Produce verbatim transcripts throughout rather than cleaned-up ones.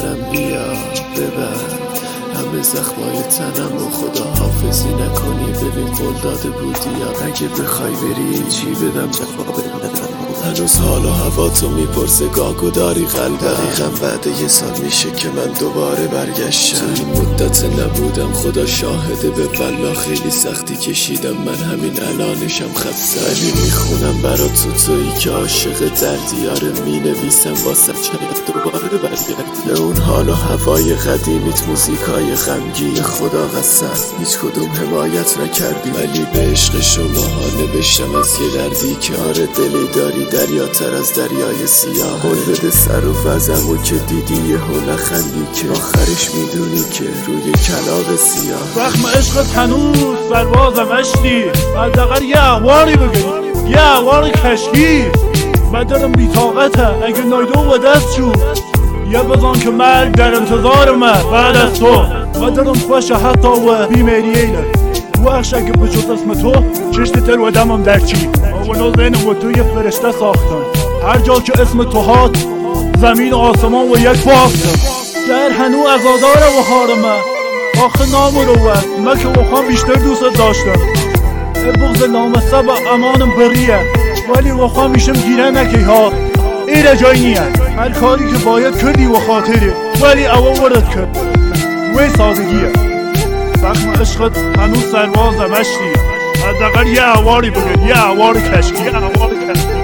کنارم بیا ببر همه زخمای تنم و خدا حافظی نکنی. ببین قول داده بودی یا اگه بخوای بری چی بدم جواب ندم. هنوز حال و هوا تو میپرسه گاگو داری قلبم. دقیقا بعد یه سال میشه که من دوباره برگشتم. تو این مدت نبودم خدا شاهده، به والله خیلی سختی کشیدم من همین الانشم خسته. ولی میخونم برا تو تویی که عاشق دردیاره، مینویسم واسه شاید دوباره برگردی. به اون حال و هوای قدیمیت موزیکای غمگین خدا قسم هیچ کدوم حمایت نکردی. ولی به عشق شماها نوشتم از یه دردی که آره دلی داری دریاتر از دریای سیاه. قول بده سر و وزمو که دیدی یهو نخندی که آخرش میدونی که روی کلاب سیاه. زخم عشقت هنوز سربازم اشتی، حداقل یه احوالی بگی، یه احوال کشکی. من دارم بی‌طاقته اگه نایدو و دست شو یه بزن که مرگ در انتظار من بعد از تو. من دارم خوش حتی و بیمیری ایله وحش اگه بجز اسم تو چشت تر و دمم در چی. آونو زینم و توی فرشته ساختن، هر جا که اسم تو هات زمین و آسمان و یک باختن. در هنو ازاداره و حارمه آخه نام رو ود من که وخوام بیشتر دوست داشتم. بغض نامسته با امانم بریه ولی وخوام میشم گیره نکی ها ایره جای نیه. هر کاری که باید کردی و خاطری ولی اول ورد کرد وی سادگیه. زخم عشقت هنوز سربازم اشتی، حداقل یه احواری بگن، یه احوار کشکی، یه احوار کشکی.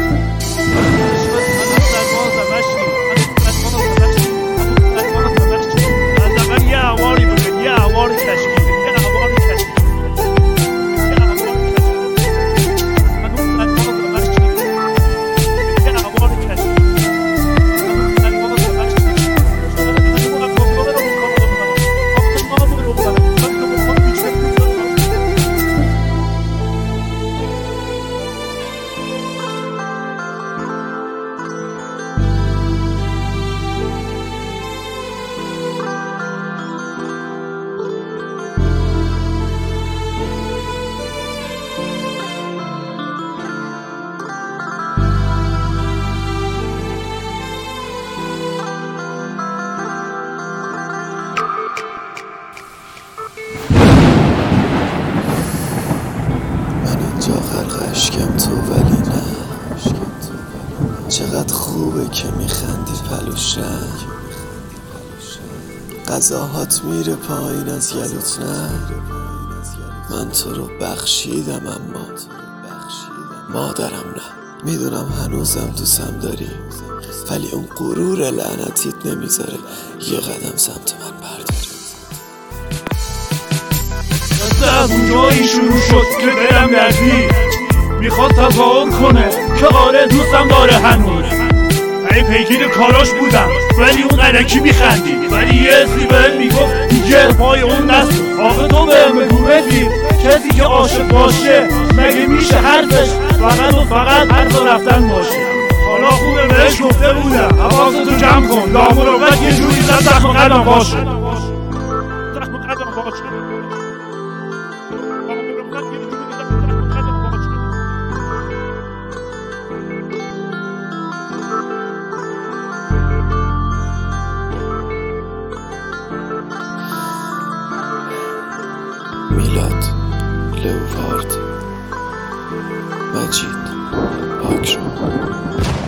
اشکم تو ولی نه، چقدر خوبه که میخندی پلوشن. غذاهات میره پایین از گلوت نه. من تو رو بخشیدم اما مادرم نه. میدونم هنوزم دوستم داری ولی اون غرور لعنتیت نمیذاره یه قدم سمت من برداری. از اونجایی شروع شد که دلم گردی میخواد تظاهر کنه که آره دوستم داره هنوز. ای پیگیر کاراش بودم ولی اون علکی میخندی، ولی یه اسمی بهم میگفت دیگه پای اون نست. آخه تو بهم بگو بدی کسی که عاشق باشه مگه میشه حرفش فقط و فقط حرف رفتن باشه. حالا خوبه بهش گفته بودم حواستو جمع کن دامون رو وقت یه جوری زد زخم قدم باشه، زخم قدم باشه. میلاد لوپارد مجید پاکرو